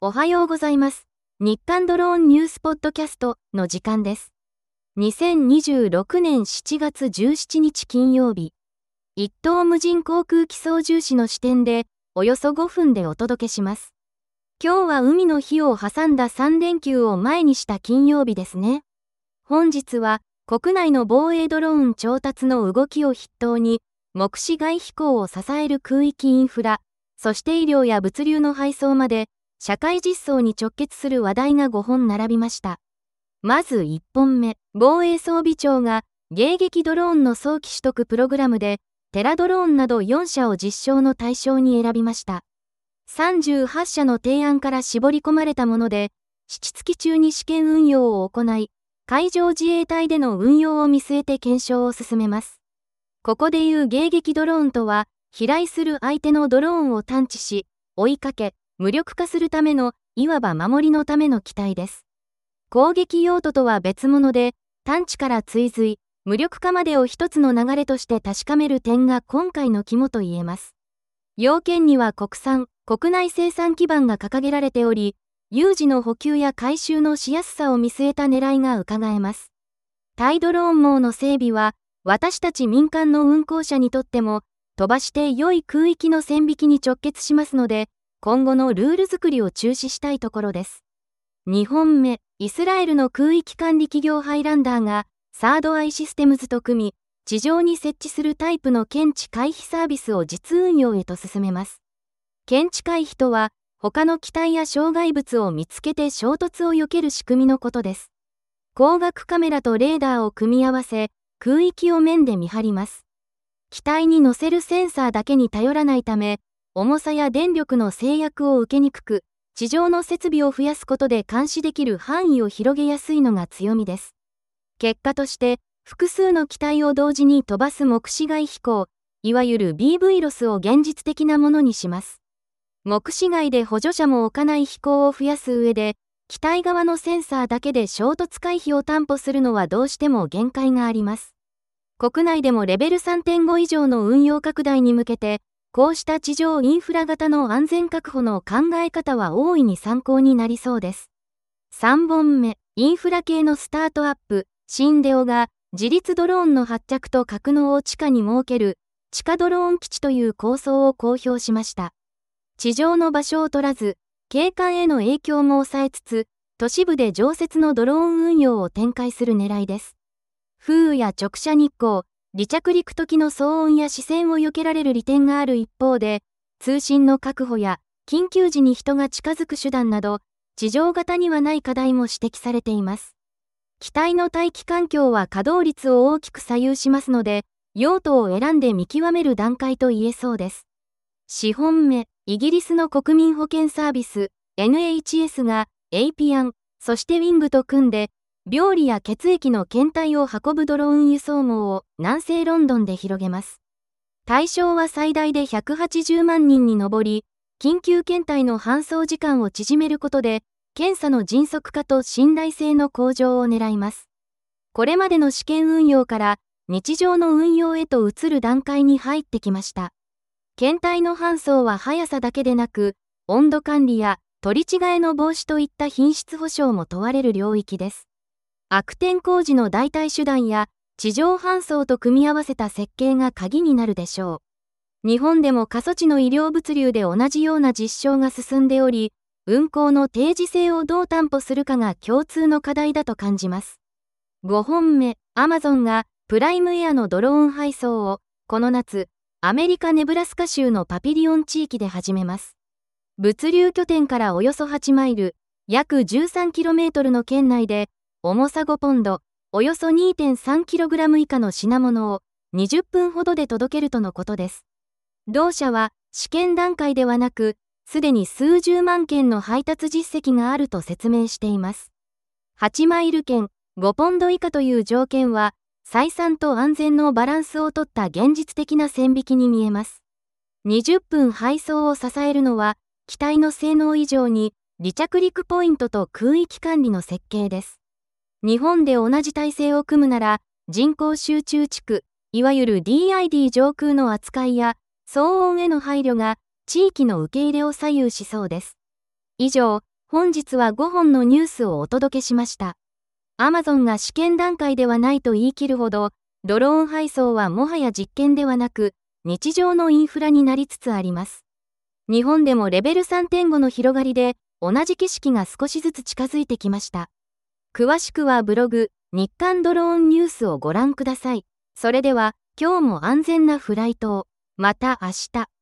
おはようございます。日刊ドローンニュースポッドキャストの時間です。2026年7月17日金曜日。一等無人航空機操縦士の視点で、およそ5分でお届けします。今日は海の日を挟んだ3連休を前にした金曜日ですね。本日は、国内の防衛ドローン調達の動きを筆頭に、目視外飛行を支える空域インフラ、そして医療や物流の配送まで、社会実装に直結する話題が5本並びました。まず1本目、防衛装備庁が迎撃ドローンの早期取得プログラムで、テラドローンなど4社を実証の対象に選びました。38社の提案から絞り込まれたもので、7月中に試験運用を行い、海上自衛隊での運用を見据えて検証を進めます。ここでいう迎撃ドローンとは、飛来する相手のドローンを探知し、追いかけ、無力化するための、いわば守りのための機体です。攻撃用途とは別物で、探知から追随、無力化までを一つの流れとして確かめる点が今回の肝と言えます。要件には国内生産基盤が掲げられており、有事の補給や回収のしやすさを見据えた狙いが伺えます。対ドローン網の整備は、私たち民間の運航者にとっても、飛ばして良い空域の線引きに直結しますので、今後のルール作りを注視したいところです。2本目、イスラエルの空域管理企業ハイランダーが、サードアイシステムズと組み、地上に設置するタイプの検知回避サービスを実運用へと進めます。検知回避とは、他の機体や障害物を見つけて衝突を避ける仕組みのことです。光学カメラとレーダーを組み合わせ、空域を面で見張ります。機体に載せるセンサーだけに頼らないため、重さや電力の制約を受けにくく、地上の設備を増やすことで監視できる範囲を広げやすいのが強みです。結果として、複数の機体を同時に飛ばす目視外飛行、いわゆる BV ロスを現実的なものにします。目視外で補助者も置かない飛行を増やす上で、機体側のセンサーだけで衝突回避を担保するのはどうしても限界があります。国内でもレベル 3.5 以上の運用拡大に向けて、こうした地上インフラ型の安全確保の考え方は大いに参考になりそうです。3本目、インフラ系のスタートアップ、シンデオが自立ドローンの発着と格納を地下に設ける地下ドローン基地という構想を公表しました。地上の場所を取らず、景観への影響も抑えつつ、都市部で常設のドローン運用を展開する狙いです。風雨や直射日光、離着陸時の騒音や視線を避けられる利点がある一方で、通信の確保や緊急時に人が近づく手段など、地上型にはない課題も指摘されています。機体の大気環境は稼働率を大きく左右しますので、用途を選んで見極める段階と言えそうです。4本目、イギリスの国民保健サービス、NHS が、エイピアン、そしてウィングと組んで、病理や血液の検体を運ぶドローン輸送網を南西ロンドンで広げます。対象は最大で180万人に上り、緊急検体の搬送時間を縮めることで、検査の迅速化と信頼性の向上を狙います。これまでの試験運用から日常の運用へと移る段階に入ってきました。検体の搬送は速さだけでなく、温度管理や取り違えの防止といった品質保証も問われる領域です。悪天候時の代替手段や地上搬送と組み合わせた設計が鍵になるでしょう。日本でも過疎地の医療物流で同じような実証が進んでおり、運航の定時性をどう担保するかが共通の課題だと感じます。5本目、アマゾンがプライムエアのドローン配送をこの夏、アメリカネブラスカ州のパピリオン地域で始めます。物流拠点からおよそ8マイル、約 13km の圏内で、重さ5ポンド、およそ 2.3kg 以下の品物を20分ほどで届けるとのことです。同社は試験段階ではなく、すでに数十万件の配達実績があると説明しています。8マイル圏、5ポンド以下という条件は、採算と安全のバランスをとった現実的な線引きに見えます。20分配送を支えるのは、機体の性能以上に離着陸ポイントと空域管理の設計です。日本で同じ体制を組むなら、人口集中地区、いわゆる DID 上空の扱いや、騒音への配慮が地域の受け入れを左右しそうです。以上、 本日は5本のニュースをお届けしました。Amazon が試験段階ではないと言い切るほど、ドローン配送はもはや実験ではなく、日常のインフラになりつつあります。日本でもレベル 3.5 の広がりで、同じ景色が少しずつ近づいてきました。詳しくはブログ、日刊ドローンニュースをご覧ください。それでは、今日も安全なフライトを。また明日。